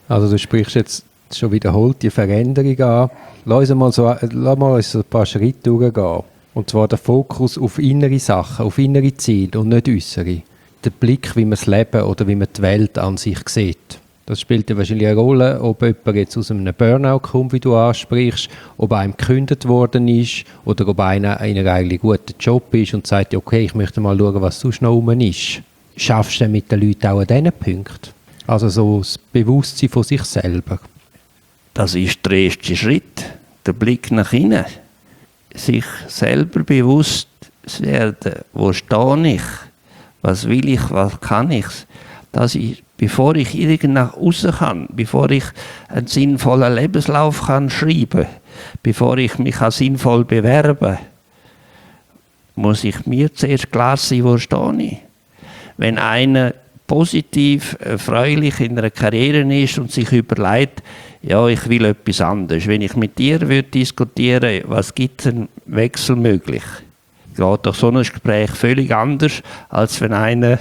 Also du sprichst jetzt schon wiederholt die Veränderung an. Lass uns mal so ein paar Schritte durchgehen. Und zwar der Fokus auf innere Sachen, auf innere Ziele und nicht äußere. Der Blick, wie man das Leben oder wie man die Welt an sich sieht. Das spielt ja wahrscheinlich eine Rolle, ob jemand jetzt aus einem Burnout kommt, wie du ansprichst, ob einem gekündigt worden ist oder ob einer in einem eigentlich guten Job ist und sagt, okay, ich möchte mal schauen, was sonst noch rum ist. Schaffst du denn mit den Leuten auch an diesen Punkten? Also so das Bewusstsein von sich selber. Das ist der erste Schritt, der Blick nach innen. Sich selber bewusst werden, wo stehe ich, was will ich, was kann ich. Das ist, bevor ich irgend nach außen kann, bevor ich einen sinnvollen Lebenslauf kann schreiben, bevor ich mich sinnvoll bewerben, muss ich mir zuerst klar sein, wo stehe ich. Wenn einer positiv, erfreulich in einer Karriere ist und sich überlegt, ja, ich will etwas anderes. Wenn ich mit dir diskutieren würde, was gibt es einen Wechsel möglich? Geht doch so ein Gespräch völlig anders, als wenn einer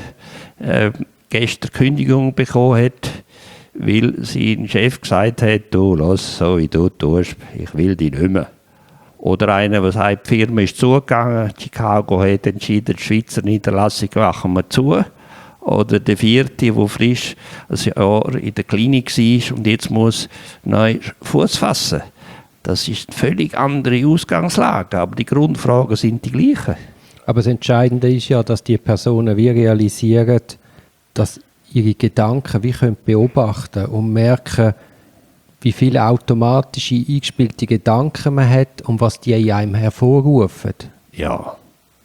gestern Kündigung bekommen hat, weil sein Chef gesagt hat, du, lass so wie du tust, ich will dich nicht mehr. Oder einer, der sagt, die Firma ist zugegangen, Chicago hat entschieden, die Schweizer Niederlassung machen wir zu. Oder der vierte, der frisch ein Jahr in der Klinik war und jetzt muss neu Fuß fassen. Das ist eine völlig andere Ausgangslage, aber die Grundfragen sind die gleichen. Aber das Entscheidende ist ja, dass die Personen wie realisieren, dass ihre Gedanken wie können beobachten und merken, wie viele automatische eingespielte Gedanken man hat und was die in einem hervorrufen. Ja,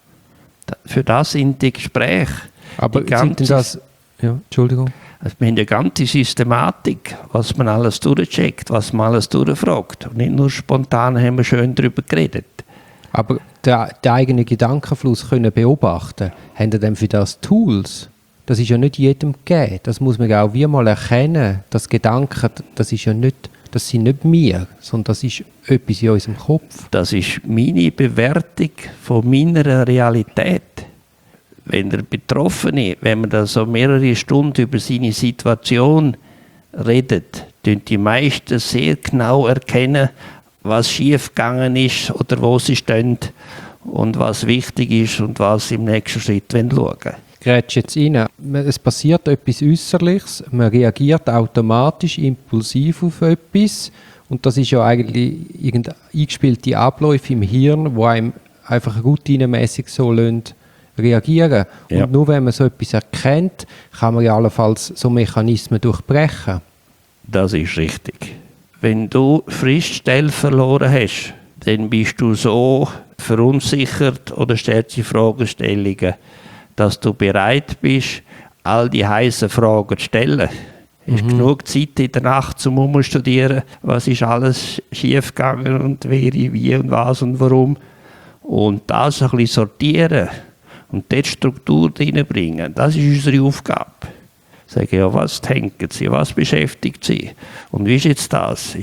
für das sind die Gespräche. Aber sind denn das... Ja, Entschuldigung. Also wir haben eine ganze Systematik, was man alles durchcheckt, was man alles durchfragt. Und nicht nur spontan haben wir schön darüber geredet. Aber den eigenen Gedankenfluss können beobachten, haben Sie denn für das Tools? Das ist ja nicht jedem gegeben. Das muss man auch wie mal erkennen. Das Gedanken, das sind nicht wir, sondern das ist etwas in unserem Kopf. Das ist meine Bewertung von meiner Realität. Wenn der Betroffene, wenn man da so mehrere Stunden über seine Situation redet, tun die meisten sehr genau erkennen, was schiefgegangen ist oder wo sie stehen und was wichtig ist und was sie im nächsten Schritt schauen wollen. Grätsch jetzt rein. Es passiert etwas Äußerliches, man reagiert automatisch, impulsiv auf etwas und das ist ja eigentlich irgendein eingespielte Abläufe im Hirn, die einem einfach routinemäßig so reagieren. Ja. Und nur wenn man so etwas erkennt, kann man ja allenfalls so Mechanismen durchbrechen. Das ist richtig. Wenn du frisch Stelle verloren hast, dann bist du so verunsichert oder stellst die Fragestellungen, dass du bereit bist, all die heißen Fragen zu stellen. Es ist genug Zeit in der Nacht zum Umstudieren, was ist alles schiefgegangen und wer, wie und was und warum. Und das ein bisschen sortieren und dort Struktur reinbringen, das ist unsere Aufgabe. Sagen, ja, was denken Sie, was beschäftigt Sie? Und wie ist jetzt das?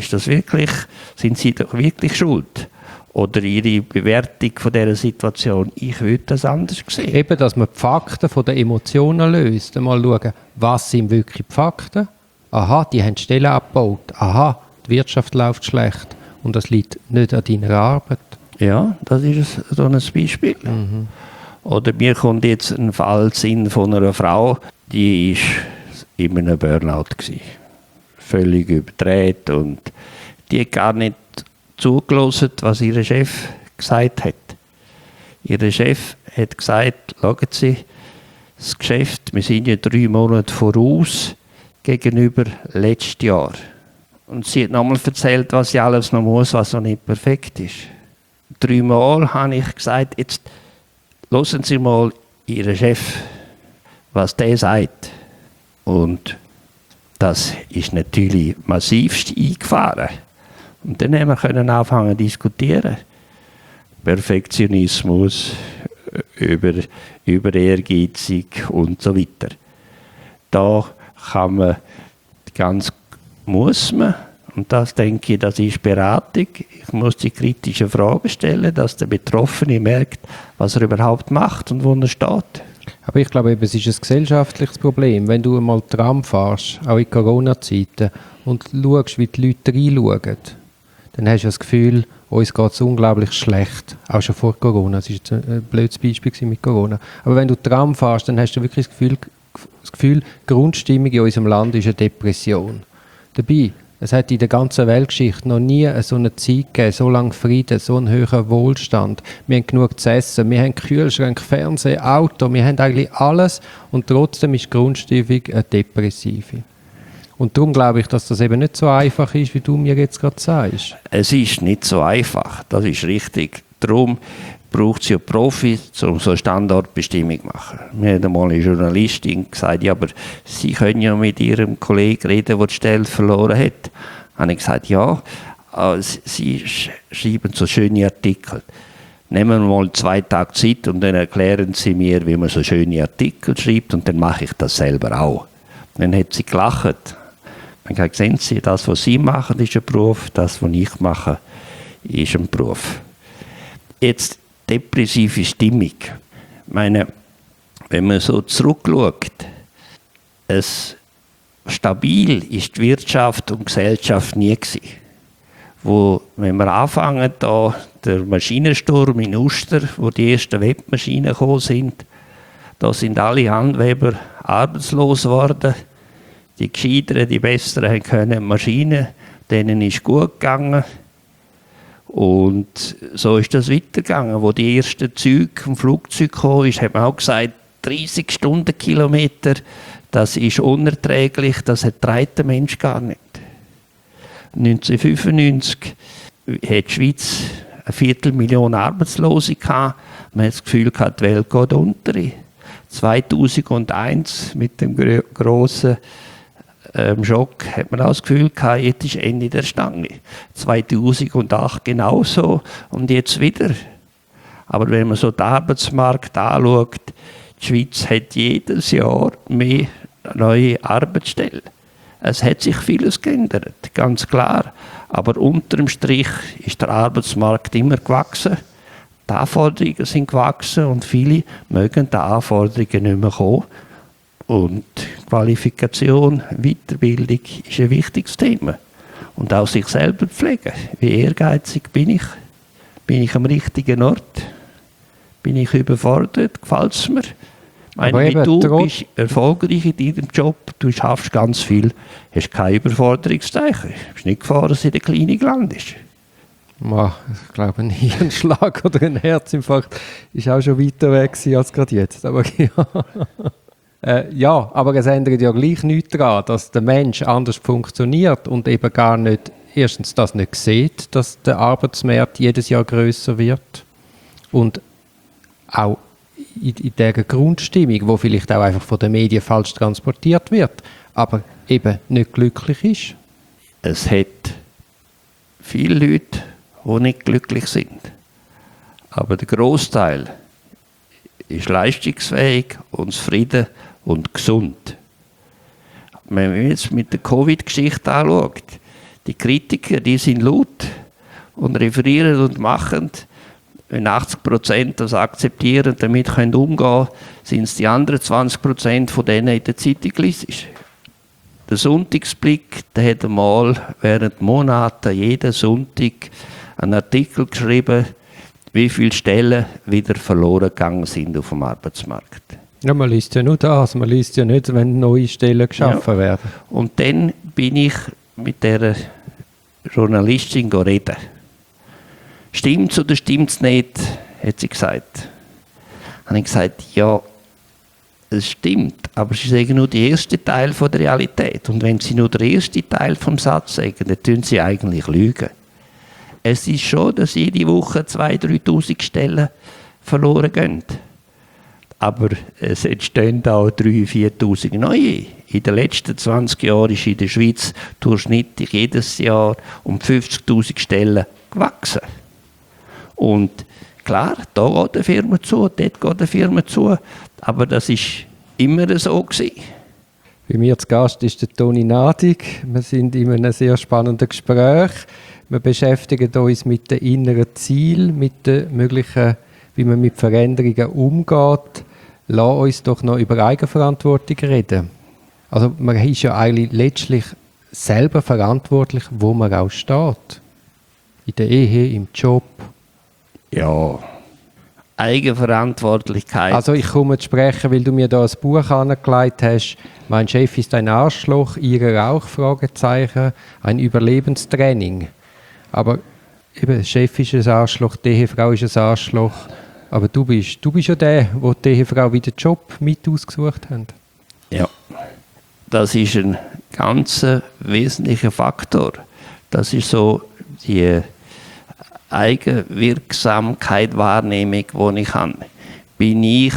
Sind Sie doch wirklich schuld? Oder Ihre Bewertung von dieser Situation, ich würde das anders sehen. Eben, dass man die Fakten von den Emotionen löst. Mal schauen, was sind wirklich die Fakten? Aha, die haben die Stellen abgebaut. Aha, die Wirtschaft läuft schlecht. Und das liegt nicht an deiner Arbeit. Ja, das ist so ein Beispiel. Mhm. Oder mir kommt jetzt ein Fall Sinn von einer Frau, die war in einem Burnout gewesen. Völlig überdreht und die hat gar nicht zugelassen, was ihr Chef gesagt hat. Ihr Chef hat gesagt, schauen Sie, das Geschäft, wir sind ja 3 Monate voraus gegenüber letztes Jahr. Und sie hat nochmal erzählt, was sie alles noch muss, was noch nicht perfekt ist. 3 Mal habe ich gesagt, jetzt hören Sie mal Ihren Chef, was der sagt. Und das ist natürlich massivst eingefahren. Und dann können wir anfangen zu diskutieren. Perfektionismus, über ehrgeizig und so weiter. Da muss man, und das denke ich, das ist Beratung. Ich muss die kritischen Fragen stellen, dass der Betroffene merkt, was er überhaupt macht und wo er steht. Aber ich glaube, eben, es ist ein gesellschaftliches Problem. Wenn du einmal Tram fährst, auch in Corona-Zeiten, und schaust, wie die Leute reinschauen, dann hast du das Gefühl, uns geht es unglaublich schlecht. Auch schon vor Corona. Das war jetzt ein blödes Beispiel mit Corona. Aber wenn du Tram fährst, dann hast du wirklich das Gefühl, die Grundstimmung in unserem Land ist eine Depression. Dabei, es hat in der ganzen Weltgeschichte noch nie so eine Zeit gegeben, so lange Frieden, so einen höheren Wohlstand. Wir haben genug zu essen, wir haben Kühlschrank, Fernsehen, Auto, wir haben eigentlich alles und trotzdem ist die Grundstimmung eine depressive. Und darum glaube ich, dass das eben nicht so einfach ist, wie du mir jetzt gerade sagst. Es ist nicht so einfach, das ist richtig. Darum braucht es ja Profis, um so eine Standortbestimmung zu machen. Mir hat einmal eine Journalistin gesagt, ja, aber Sie können ja mit Ihrem Kollegen reden, der die Stelle verloren hat. Habe ich gesagt, ja, Sie schreiben so schöne Artikel. Nehmen wir mal 2 Tage Zeit und dann erklären Sie mir, wie man so schöne Artikel schreibt und dann mache ich das selber auch. Dann hat sie gelacht. Ich habe gesagt, sehen Sie, das, was Sie machen, ist ein Beruf, das, was ich mache, ist ein Beruf. Jetzt depressive Stimmung. Ich meine, wenn man so zurückschaut, stabil ist die Wirtschaft und Gesellschaft nie gewesen. Wenn wir anfangen, da der Maschinensturm in Uster, wo die ersten Webmaschinen gekommen sind, da sind alle Handwerker arbeitslos geworden. Die Gescheiteren, die Besseren können Maschinen, denen ist gut gegangen. Und so ist das weitergegangen. Wo die ersten Züge vom Flugzeug kamen, hat man auch gesagt, 30 Stundenkilometer, das ist unerträglich, das erträgt der Mensch gar nicht. 1995 hat die Schweiz 250.000 Arbeitslose gehabt. Man hat das Gefühl gehabt, die Welt geht unter. 2001 mit dem grossen Schock hat man auch das Gefühl gehabt, jetzt ist Ende der Stange. 2008 genauso und jetzt wieder. Aber wenn man so den Arbeitsmarkt anschaut, die Schweiz hat jedes Jahr mehr neue Arbeitsstellen. Es hat sich vieles geändert, ganz klar. Aber unterm Strich ist der Arbeitsmarkt immer gewachsen. Die Anforderungen sind gewachsen und viele mögen den Anforderungen nicht mehr kommen. Und Qualifikation, Weiterbildung ist ein wichtiges Thema. Und auch sich selber pflegen. Wie ehrgeizig bin ich? Bin ich am richtigen Ort? Bin ich überfordert? Gefällt es mir? Du bist erfolgreich in deinem Job, du schaffst ganz viel, hast kein Überforderungszeichen. Du bist nicht gefahren, dass in der Klinik landest. Ich glaube, ein Hirnschlag oder ein Herzinfarkt ist auch schon weiter weg als gerade jetzt. Aber ja, aber es ändert ja gleich nichts daran, dass der Mensch anders funktioniert und eben gar nicht, erstens das nicht sieht, dass der Arbeitsmarkt jedes Jahr grösser wird und auch in dieser Grundstimmung, die vielleicht auch einfach von den Medien falsch transportiert wird, aber eben nicht glücklich ist. Es hat viele Leute, die nicht glücklich sind. Aber der Großteil ist leistungsfähig und zufrieden und gesund. Wenn man jetzt mit der Covid-Geschichte anschaut, die Kritiker, die sind laut und referieren und machen. Wenn 80% das akzeptieren und damit können umgehen, sind es die anderen 20% von denen in der Zeitung gelesen. Der Sonntagsblick, der hat einmal während Monaten jeden Sonntag einen Artikel geschrieben, wie viele Stellen wieder verloren gegangen sind auf dem Arbeitsmarkt. Ja, man liest ja nur das, man liest ja nicht, wenn neue Stellen geschaffen werden. Und dann bin ich mit der Journalistin reden. Stimmt's oder stimmt's nicht, hat sie gesagt. Dann habe ich gesagt, ja, es stimmt, aber sie sagen nur den ersten Teil von der Realität. Und wenn sie nur den ersten Teil vom Satz sagen, dann tun sie eigentlich lügen. Es ist schon, dass jede Woche 2'000, 3'000 Stellen verloren gehen. Aber es entstehen auch 3'000, 4'000 neue. In den letzten 20 Jahren ist in der Schweiz durchschnittlich jedes Jahr um 50'000 Stellen gewachsen. Und klar, da geht eine Firma zu, dort geht eine Firma zu, aber das war immer so gewesen. Bei mir zu Gast ist der Toni Nadig. Wir sind in einem sehr spannenden Gespräch. Wir beschäftigen uns mit den inneren Zielen, mit den möglichen, wie man mit Veränderungen umgeht. lass uns doch noch über Eigenverantwortung reden. Also man ist ja eigentlich letztlich selber verantwortlich, wo man auch steht. In der Ehe, im Job. Ja, Eigenverantwortlichkeit. Also ich komme zu sprechen, weil du mir da ein Buch angelegt hast. Mein Chef ist ein Arschloch, Ihre auch? Fragezeichen. Ein Überlebenstraining. Aber eben, der Chef ist ein Arschloch, die Ehefrau ist ein Arschloch. Aber du bist ja der, der die Ehefrau wie den Job mit ausgesucht hat. Ja, das ist ein ganz wesentlicher Faktor. Das ist so die Eigenwirksamkeit, Wahrnehmung, die ich habe. Bin ich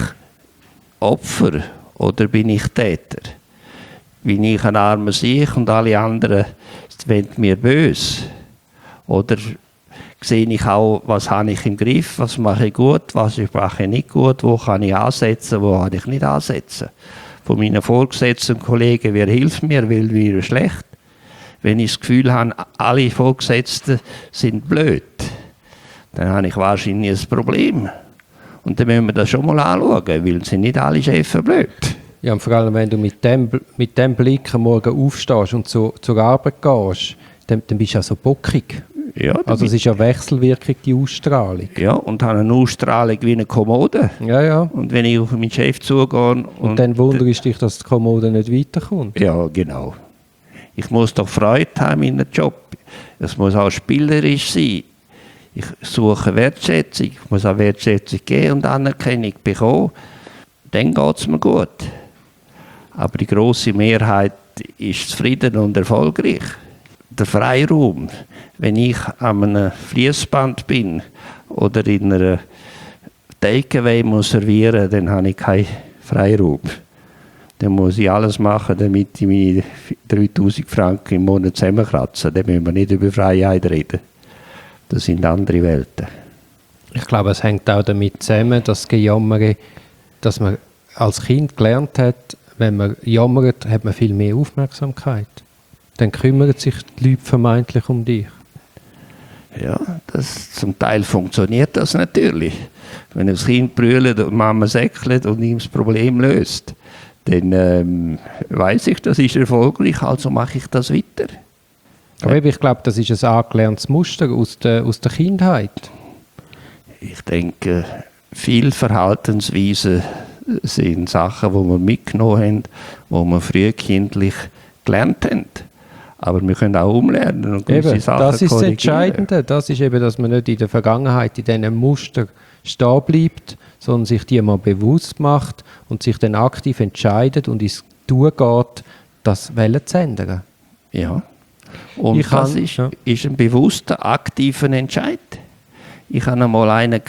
Opfer oder bin ich Täter? Bin ich ein armer Sieg und alle anderen wollen mir böse? Oder sehe ich auch, was habe ich im Griff, was mache ich gut, was mache ich nicht gut, wo kann ich ansetzen, wo kann ich nicht ansetzen. Von meinen Vorgesetzten und Kollegen, wer hilft mir, weil mir schlecht. Wenn ich das Gefühl habe, alle Vorgesetzten sind blöd, dann habe ich wahrscheinlich ein Problem. Und dann müssen wir das schon mal anschauen, weil sind nicht alle Chefs blöd. Ja, und vor allem, wenn du mit dem Blick am Morgen aufstehst und zur Arbeit gehst, dann bist du ja so bockig. Ja, also es ist ja Wechselwirkung, die Ausstrahlung. Ja, und habe eine Ausstrahlung wie eine Kommode. Ja, ja. Und wenn ich auf meinen Chef zugehe... Und dann wunderst du dich, dass die Kommode nicht weiterkommt. Ja, genau. Ich muss doch Freude haben in einem Job. Es muss auch spielerisch sein. Ich suche Wertschätzung. Ich muss auch Wertschätzung geben und Anerkennung bekommen. Dann geht es mir gut. Aber die grosse Mehrheit ist zufrieden und erfolgreich. Der Freiraum, wenn ich an einem Fließband bin oder in einer Takeaway muss servieren, dann habe ich keinen Freiraum. Dann muss ich alles machen, damit ich meine 3000 Franken im Monat zusammenkratze. Dann müssen wir nicht über Freiheit reden. Das sind andere Welten. Ich glaube, es hängt auch damit zusammen, dass dass man als Kind gelernt hat, wenn man jammert, hat man viel mehr Aufmerksamkeit. Dann kümmern sich die Leute vermeintlich um dich. Ja, zum Teil funktioniert das natürlich. Wenn das Kind brüllt und Mama säckelt und ihm das Problem löst, dann weiss ich, das ist erfolgreich, also mache ich das weiter. Aber ich glaube, das ist ein angelerntes Muster aus der Kindheit. Ich denke, viele Verhaltensweisen sind Sachen, die wir mitgenommen haben, die wir frühkindlich gelernt haben. Aber wir können auch umlernen und gewisse Sachen das ist korrigieren. das Entscheidende. Das ist eben, dass man nicht in der Vergangenheit in diesen Mustern stehen bleibt, sondern sich die mal bewusst macht und sich dann aktiv entscheidet und ins Tun geht, das Wellen zu ändern. Ja. Und das ist ein bewusster, aktiver Entscheid. Ich hatte einmal einen,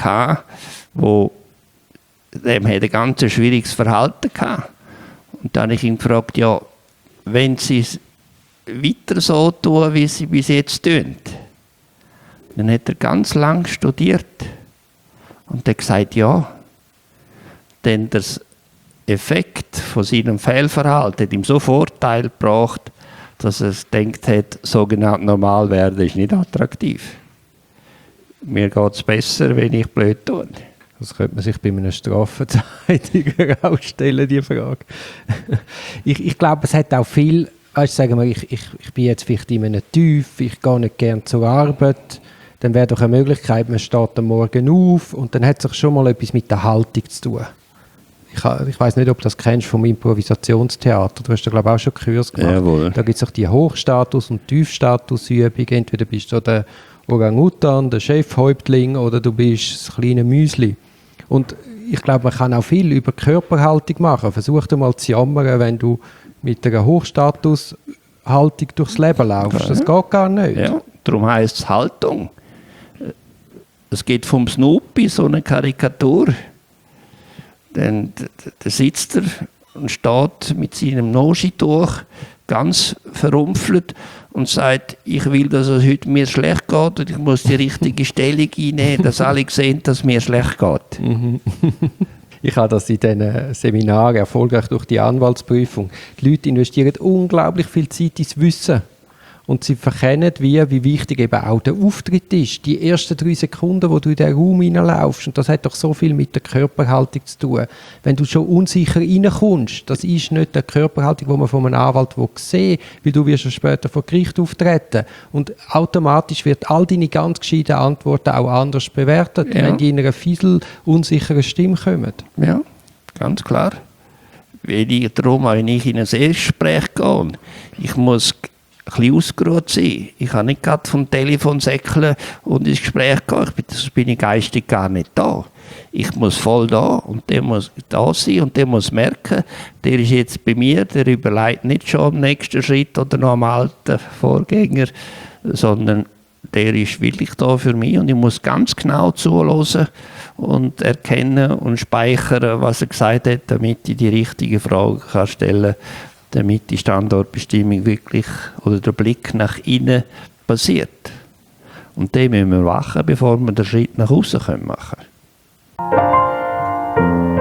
dem hatte ein ganz schwieriges Verhalten gehabt. Und dann habe ich ihn gefragt, ja, wenn Sie es weiter so tun, wie Sie bis jetzt tun, dann hat er ganz lang studiert und hat gesagt, ja, denn der Effekt von seinem Fehlverhalten hat ihm so Vorteil gebracht, dass er gedacht hat, sogenannt normal werden ist nicht attraktiv. Mir geht es besser, wenn ich blöd tue. Das könnte man sich bei einem Strafverteidiger ausstellen, die Frage. Ich glaube, es hat auch viel, weißt, sagen wir, ich bin jetzt vielleicht in einem Tief, ich gehe nicht gerne zur Arbeit, dann wäre doch eine Möglichkeit, man steht am Morgen auf und dann hat es schon mal etwas mit der Haltung zu tun. Ich weiss nicht, ob du das kennst vom Improvisationstheater. Du hast da, glaube ich, auch schon Kurs gemacht. Jawohl. Da gibt es auch die Hochstatus- und Tiefstatusübung. Entweder bist du der Orang-Utan, der Chefhäuptling, oder du bist das kleine Müsli. Und ich glaube, man kann auch viel über Körperhaltung machen. Versuch dir mal zu jammern, wenn du mit einer Hochstatushaltung durchs Leben laufst. Das geht gar nicht. Ja, darum heisst es Haltung. Es geht vom Snoopy, so eine Karikatur. Dann sitzt er und steht mit seinem Noschituch ganz verrumpelt und sagt, ich will, dass es heute mir schlecht geht und ich muss die richtige Stellung einnehmen, dass alle sehen, dass es mir schlecht geht. Ich habe das in diesen Seminaren erfolgreich durch die Anwaltsprüfung. Die Leute investieren unglaublich viel Zeit ins Wissen. Und sie verkennen, wie wichtig eben auch der Auftritt ist. Die ersten 3 Sekunden, wo du in den Raum hineinlaufst, und das hat doch so viel mit der Körperhaltung zu tun. Wenn du schon unsicher reinkommst, das ist nicht die Körperhaltung, die man von einem Anwalt sehen will, weil du wirst ja später vor Gericht auftreten. Und automatisch wird all deine ganz gescheiten Antworten auch anders bewertet, wenn die in einer fiesel unsicheren Stimme kommen. Ja, ganz klar. Darum, wenn ich in ein Erstgespräch gehe, ich muss ein bisschen ausgeruht sein. Ich kann nicht gerade vom Telefon säckeln und ins Gespräch gehen. Sonst bin ich geistig gar nicht da. Ich muss voll da und der muss da sein und der muss merken, der ist jetzt bei mir, der überlegt nicht schon am nächsten Schritt oder noch am alten Vorgänger, sondern der ist wirklich da für mich und ich muss ganz genau zuhören und erkennen und speichern, was er gesagt hat, damit ich die richtige Frage kann stellen kann, damit die Standortbestimmung wirklich oder der Blick nach innen passiert. Und den müssen wir machen, bevor wir den Schritt nach außen machen können.